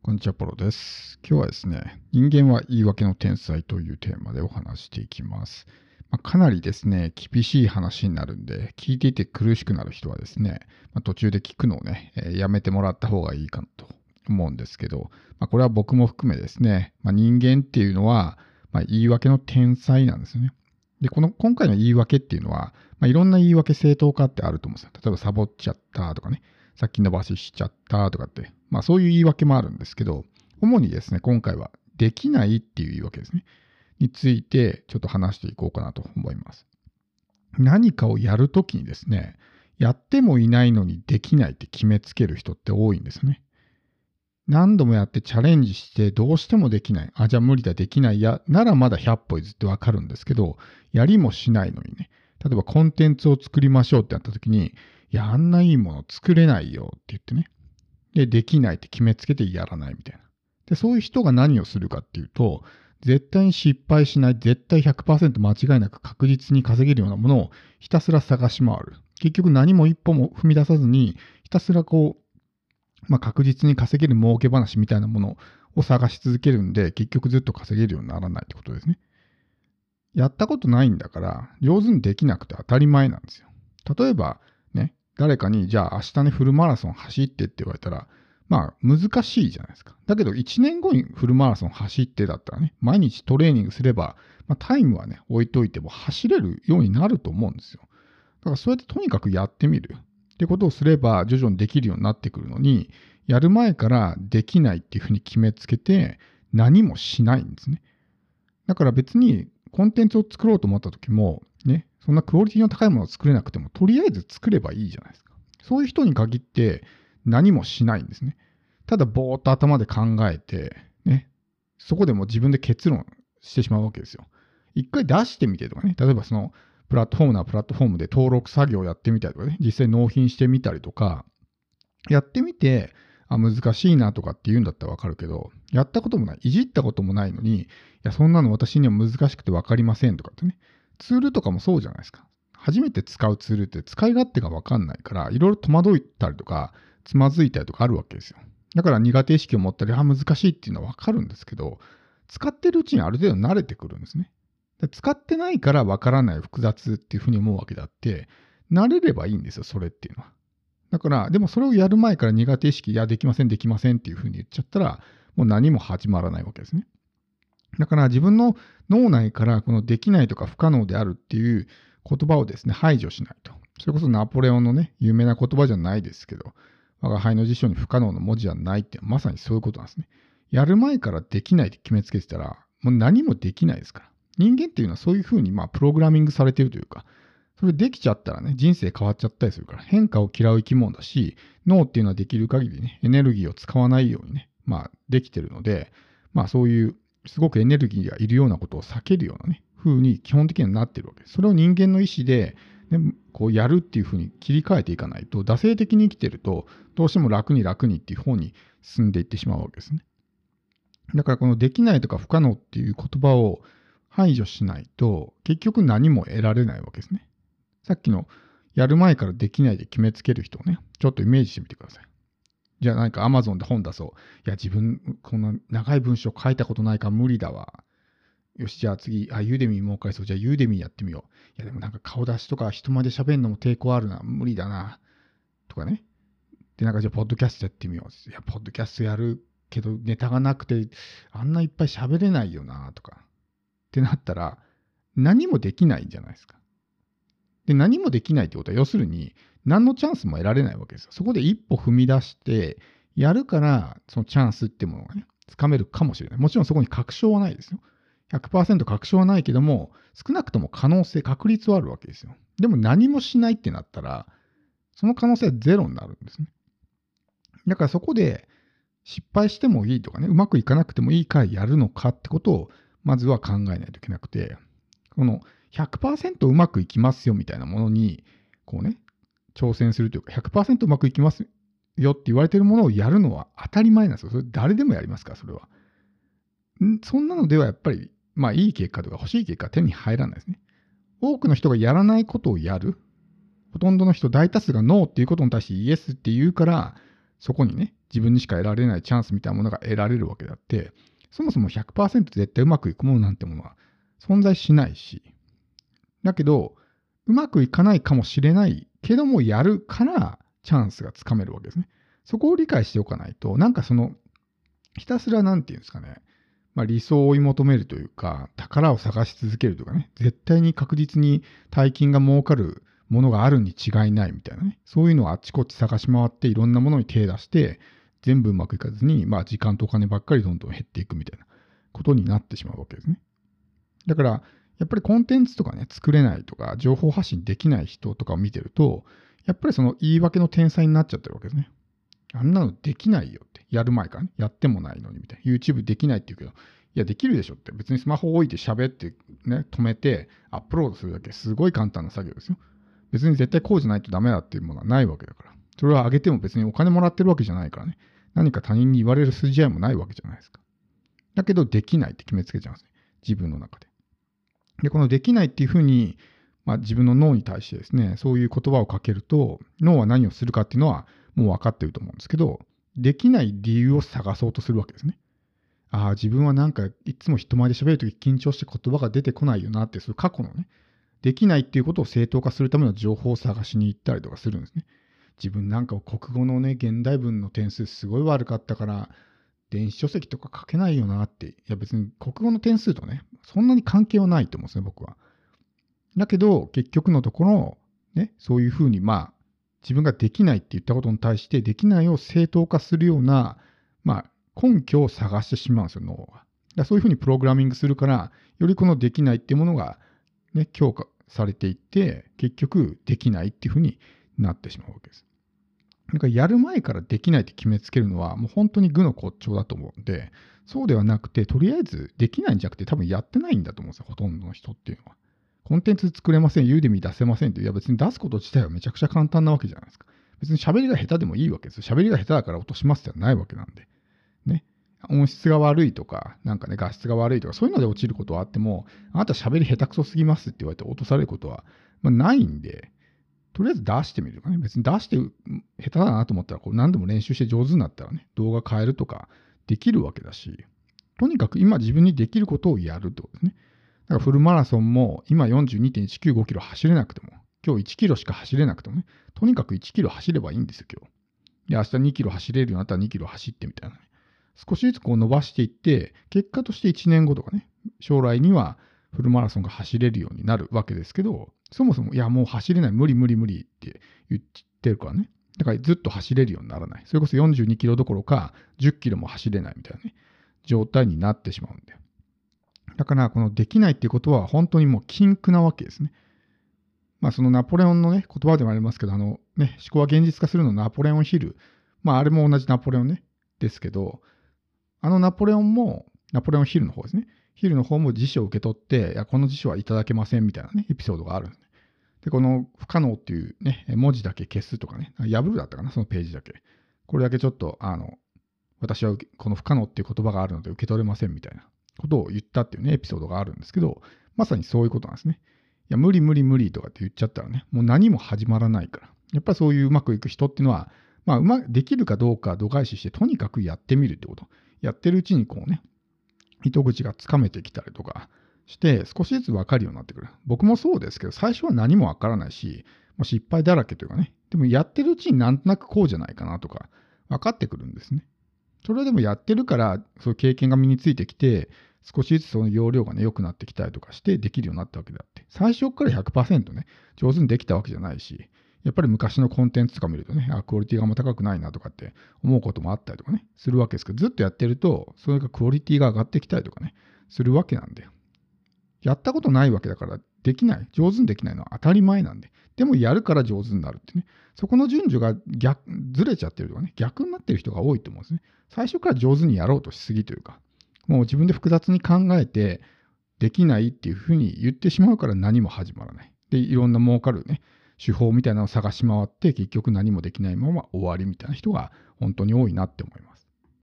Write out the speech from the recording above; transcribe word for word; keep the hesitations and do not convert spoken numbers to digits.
こんにちは、ポロです。今日はですね、人間は言い訳の天才というテーマでお話していきます。まあ、かなりですね、厳しい話になるんで、聞いていて苦しくなる人はですね、まあ、途中で聞くのをね、えーやめてもらった方がいいかなと思うんですけど、まあ、これは僕も含めですね、まあ、人間っていうのは、まあ、言い訳の天才なんですよね。で、この今回の言い訳っていうのは、まあ、いろんな言い訳正当化ってあると思うんですよ。例えばサボっちゃったとかね、先延ばししちゃったとかって、まあそういう言い訳もあるんですけど、主にですね、今回はできないっていう言い訳ですね、についてちょっと話していこうかなと思います。何かをやるときにですね、やってもいないのにできないって決めつける人って多いんですね。何度もやってチャレンジしてどうしてもできない。あ、じゃあ無理だ、できないや、ならまだひゃっぽ譲ってわかるんですけど、やりもしないのにね、例えばコンテンツを作りましょうってなった時に、いや、あんないいもの作れないよって言ってね。で、できないって決めつけてやらないみたいな。で、そういう人が何をするかっていうと、絶対に失敗しない、絶対ひゃくパーセント間違いなく確実に稼げるようなものをひたすら探し回る。結局何も一歩も踏み出さずに、ひたすらこう、まあ、確実に稼げる儲け話みたいなものを探し続けるんで、結局ずっと稼げるようにならないってことですね。やったことないんだから、上手にできなくて当たり前なんですよ。例えば、ね、誰かに、じゃあ明日ね、フルマラソン走ってって言われたら、まあ難しいじゃないですか。だけどいちねんごにフルマラソン走ってだったらね、毎日トレーニングすれば、まあ、タイムはね、置いといても走れるようになると思うんですよ。だからそうやってとにかくやってみるってことをすれば徐々にできるようになってくるのに、やる前からできないっていうふうに決めつけて何もしないんですね。だから別にコンテンツを作ろうと思った時も、ね、そんなクオリティの高いものを作れなくても、とりあえず作ればいいじゃないですか。そういう人に限って何もしないんですね。ただぼーっと頭で考えて、ね、そこでもう自分で結論してしまうわけですよ。一回出してみてとかね、例えばそのプラットフォームなプラットフォームで登録作業をやってみたりとかね、実際納品してみたりとか、やってみて、あ、難しいなとかって言うんだったらわかるけど、やったこともない、いじったこともないのに、いや、そんなの私には難しくてわかりませんとかってね。ツールとかもそうじゃないですか。初めて使うツールって使い勝手がわかんないから、いろいろ戸惑ったりとか、つまずいたりとかあるわけですよ。だから苦手意識を持ったり、あ、難しいっていうのはわかるんですけど、使ってるうちにある程度慣れてくるんですね。で使ってないからわからない複雑っていうふうに思うわけであって、慣れればいいんですよ、それっていうのは。だから、でもそれをやる前から苦手意識、いや、できません、できませんっていうふうに言っちゃったら、もう何も始まらないわけですね。だから自分の脳内からこのできないとか不可能であるっていう言葉をですね、排除しないと。それこそナポレオンのね、有名な言葉じゃないですけど、我が輩の辞書に不可能の文字はないってまさにそういうことなんですね。やる前からできないって決めつけてたら、もう何もできないですから。人間っていうのはそういうふうにまあプログラミングされているというか、それできちゃったらね、人生変わっちゃったりするから、変化を嫌う生き物だし、脳っていうのはできる限りね、エネルギーを使わないようにね、まあできてるので、まあそういうすごくエネルギーがいるようなことを避けるようなね、風に基本的にはなってるわけです。それを人間の意思で、ね、こうやるっていう風に切り替えていかないと、惰性的に生きてると、どうしても楽に楽にっていう方に進んでいってしまうわけですね。だからこのできないとか不可能っていう言葉を排除しないと、結局何も得られないわけですね。さっきのやる前からできないで決めつける人をね、ちょっとイメージしてみてください。じゃあ何か Amazon で本出そう。いや、自分、こんな長い文章書いたことないから無理だわ。よし、じゃあ次、あ、ユーデミーもう一回そう。じゃあユーデミーやってみよう。いや、でもなんか顔出しとか人前で喋るのも抵抗あるな。無理だな。とかね。で、なんかじゃあポッドキャストやってみよう。いや、ポッドキャストやるけどネタがなくて、あんないっぱい喋れないよな。とか。ってなったら、何もできないんじゃないですか。で、何もできないってことは、要するに、何のチャンスも得られないわけですよ。そこで一歩踏み出して、やるから、そのチャンスってものがね、つかめるかもしれない。もちろんそこに確証はないですよ。ひゃくパーセント 確証はないけども、少なくとも可能性、確率はあるわけですよ。でも何もしないってなったら、その可能性はゼロになるんですね。だからそこで、失敗してもいいとかね、うまくいかなくてもいいからやるのかってことを、まずは考えないといけなくて、このひゃくパーセントうまくいきますよみたいなものに、こうね、挑戦するというか、ひゃくパーセントうまくいきますよって言われているものをやるのは当たり前なんですよ。それ誰でもやりますから、それは。んそんなのではやっぱり、まあいい結果とか欲しい結果は手に入らないですね。多くの人がやらないことをやる。ほとんどの人、大多数がノーっていうことに対してイエスって言うから、そこにね、 自分にしか得られないチャンスみたいなものが得られるわけであって、そもそも ひゃくパーセント 絶対うまくいくものなんてものは存在しないし、だけど、うまくいかないかもしれないけどもやるからチャンスがつかめるわけですね。そこを理解しておかないと、なんかその、ひたすらなんていうんですかね、まあ、理想を追い求めるというか、宝を探し続けるとかね、絶対に確実に大金が儲かるものがあるに違いないみたいなね、そういうのをあっちこっち探し回っていろんなものに手出して、全部うまくいかずに、まあ時間とお金ばっかりどんどん減っていくみたいなことになってしまうわけですね。だから、やっぱりコンテンツとかね、作れないとか、情報発信できない人とかを見てると、やっぱりその言い訳の天才になっちゃってるわけですね。あんなのできないよって。やる前からね。やってもないのにみたいな。YouTube できないって言うけど、いや、できるでしょって。別にスマホを置いて喋ってね、止めてアップロードするだけすごい簡単な作業ですよ。別に絶対こうじゃないとダメだっていうものはないわけだから。それは上げても別にお金もらってるわけじゃないからね。何か他人に言われる筋合いもないわけじゃないですか。だけど、できないって決めつけちゃうんですね。自分の中で。で、このできないっていうふうに、まあ、自分の脳に対してですね、そういう言葉をかけると、脳は何をするかっていうのはもう分かってると思うんですけど、できない理由を探そうとするわけですね。ああ、自分はなんかいつも人前で喋るとき緊張して言葉が出てこないよなって、そういう過去のね、できないっていうことを正当化するための情報を探しに行ったりとかするんですね。自分なんか国語のね、現代文の点数すごい悪かったから、電子書籍とか書けないよなって。いや別に国語の点数とね、そんなに関係はないと思うんですね、僕は。だけど、結局のところ、ね、そういうふうに、まあ、自分ができないって言ったことに対して、できないを正当化するような、まあ、根拠を探してしまうんですよ、脳が。だからそういうふうにプログラミングするから、よりこのできないっていうものが、ね、強化されていって、結局、できないっていうふうになってしまうわけです。だからやる前からできないって決めつけるのは、もう本当に愚の骨頂だと思うんで、そうではなくて、とりあえずできないんじゃなくて、多分やってないんだと思うんですよ、ほとんどの人っていうのは。コンテンツ作れません、ユーデミ出せませんって、いや別に出すこと自体はめちゃくちゃ簡単なわけじゃないですか。別に喋りが下手でもいいわけです。喋りが下手だから落としますってないわけなんで。ね。音質が悪いとか、なんかね、画質が悪いとか、そういうので落ちることはあっても、あなた喋り下手くそすぎますって言われて落とされることは、まあ、ないんで、とりあえず出してみるとかね。別に出して下手だなと思ったら、こう何度も練習して上手になったらね、動画変えるとかできるわけだし、とにかく今自分にできることをやるってことですね。だからフルマラソンも今 よんじゅうにてんいちきゅうごキロ走れなくても、今日いちキロしか走れなくてもね、とにかくいちキロ走ればいいんですよ、今日。で、明日にキロ走れるようになったらにキロ走ってみたいなね。少しずつこう伸ばしていって、結果としていちねんごとかね、将来にはフルマラソンが走れるようになるわけですけど、そもそも、いや、もう走れない、無理無理無理って言ってるからね。だからずっと走れるようにならない。それこそよんじゅうにキロどころか、じゅっキロも走れないみたいなね、状態になってしまうんだよ。だから、このできないっていうことは本当にもう禁句なわけですね。まあ、そのナポレオンのね、言葉でもありますけど、あのね、思考は現実化するのナポレオンヒル。まあ、あれも同じナポレオンね、ですけど、あのナポレオンも、ナポレオンヒルの方ですね。ヒルの方も辞書を受け取って、いや、この辞書はいただけませんみたいなね、エピソードがあるんですね。で、この不可能っていうね、文字だけ消すとかね、破るだったかな、そのページだけ。これだけちょっと、あの、私はこの不可能っていう言葉があるので受け取れませんみたいなことを言ったっていうね、エピソードがあるんですけど、まさにそういうことなんですね。いや、無理無理無理とかって言っちゃったらね、もう何も始まらないから。やっぱりそういううまくいく人っていうのは、まあ、うまできるかどうか度外視して、とにかくやってみるってこと。やってるうちにこうね、糸口がつかめてきたりとかして、少しずつ分かるようになってくる。僕もそうですけど、最初は何も分からないし、もう失敗だらけというかね、でもやってるうちになんとなくこうじゃないかなとか、分かってくるんですね。それでもやってるから、そういう経験が身についてきて、少しずつその容量がね、良くなってきたりとかしてできるようになったわけであって、最初から ひゃくパーセント ね、上手にできたわけじゃないし、やっぱり昔のコンテンツとか見るとね、あ、クオリティがあんま高くないなとかって思うこともあったりとかね、するわけですけど、ずっとやってると、それがクオリティが上がってきたりとかね、するわけなんで、やったことないわけだから、できない、上手にできないのは当たり前なんで、でもやるから上手になるってね、そこの順序が逆、ずれちゃってるとかね、逆になってる人が多いと思うんですね。最初から上手にやろうとしすぎというか、もう自分で複雑に考えて、できないっていうふうに言ってしまうから何も始まらない。で、いろんな儲かるね、手法みたいなのを探し回って、結局何もできないまま終わりみたいな人が本当に多いなって思います。